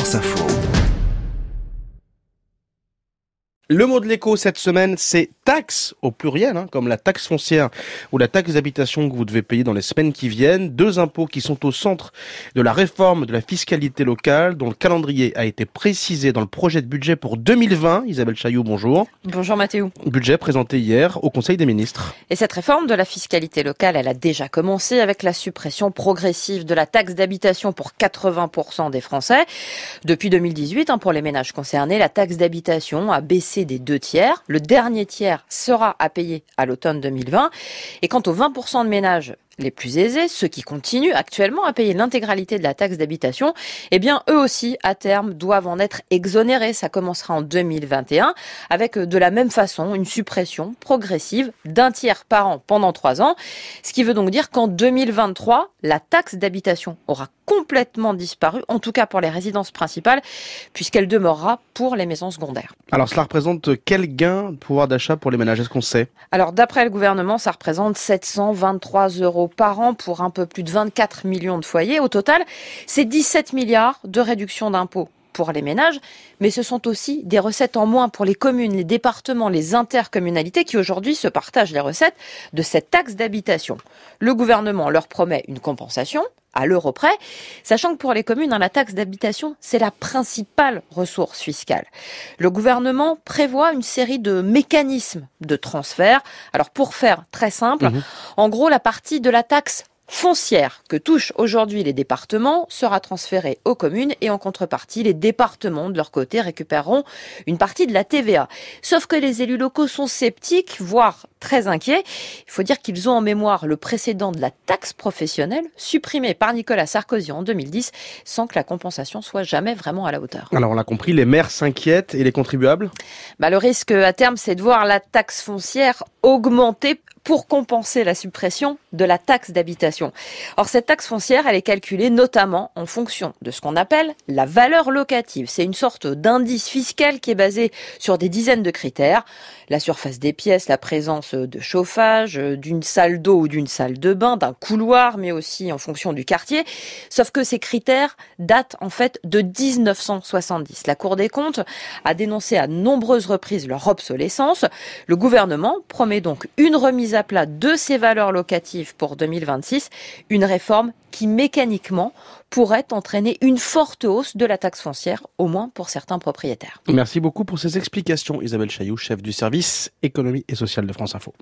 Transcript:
France Info. Le mot de l'écho cette semaine, c'est taxe au pluriel, comme la taxe foncière ou la taxe d'habitation que vous devez payer dans les semaines qui viennent. Deux impôts qui sont au centre de la réforme de la fiscalité locale, dont le calendrier a été précisé dans le projet de budget pour 2020. Isabelle Chailloux, bonjour. Bonjour Mathéo. Budget présenté hier au Conseil des ministres. Et cette réforme de la fiscalité locale, elle a déjà commencé avec la suppression progressive de la taxe d'habitation pour 80% des Français. Depuis 2018, pour les ménages concernés, la taxe d'habitation a baissé des 2/3. Le dernier tiers sera à payer à l'automne 2020. Et quant aux 20% de ménages les plus aisés, ceux qui continuent actuellement à payer l'intégralité de la taxe d'habitation, eh bien, eux aussi, à terme, doivent en être exonérés. Ça commencera en 2021, avec de la même façon une suppression progressive d'un tiers par an pendant 3 ans. Ce qui veut donc dire qu'en 2023, la taxe d'habitation aura complètement disparu, en tout cas pour les résidences principales, puisqu'elle demeurera pour les maisons secondaires. Alors, cela représente quel gain de pouvoir d'achat pour les ménages? Est-ce qu'on sait? Alors, d'après le gouvernement, ça représente 723 € par an pour un peu plus de 24 millions de foyers. Au total, c'est 17 milliards de réduction d'impôts pour les ménages, mais ce sont aussi des recettes en moins pour les communes, les départements, les intercommunalités qui aujourd'hui se partagent les recettes de cette taxe d'habitation. Le gouvernement leur promet une compensation à l'euro près, sachant que pour les communes, la taxe d'habitation, c'est la principale ressource fiscale. Le gouvernement prévoit une série de mécanismes de transfert. Alors pour faire très simple, en gros, la partie de la taxe foncière que touchent aujourd'hui les départements sera transférée aux communes et en contrepartie, les départements, de leur côté, récupéreront une partie de la TVA. Sauf que les élus locaux sont sceptiques, voire très inquiets. Il faut dire qu'ils ont en mémoire le précédent de la taxe professionnelle, supprimée par Nicolas Sarkozy en 2010, sans que la compensation soit jamais vraiment à la hauteur. Alors, on l'a compris, les maires s'inquiètent et les contribuables? Le risque à terme, c'est de voir la taxe foncière augmenter pour compenser la suppression de la taxe d'habitation. Or, cette taxe foncière, elle est calculée notamment en fonction de ce qu'on appelle la valeur locative. C'est une sorte d'indice fiscal qui est basé sur des dizaines de critères. La surface des pièces, la présence de chauffage, d'une salle d'eau ou d'une salle de bain, d'un couloir, mais aussi en fonction du quartier. Sauf que ces critères datent en fait de 1970. La Cour des comptes a dénoncé à nombreuses reprises leur obsolescence. Le gouvernement promet donc une remise à plat de ces valeurs locatives pour 2026, une réforme qui mécaniquement pourrait entraîner une forte hausse de la taxe foncière, au moins pour certains propriétaires. Merci beaucoup pour ces explications, Isabelle Chailloux, chef du service économie et sociale de France Info.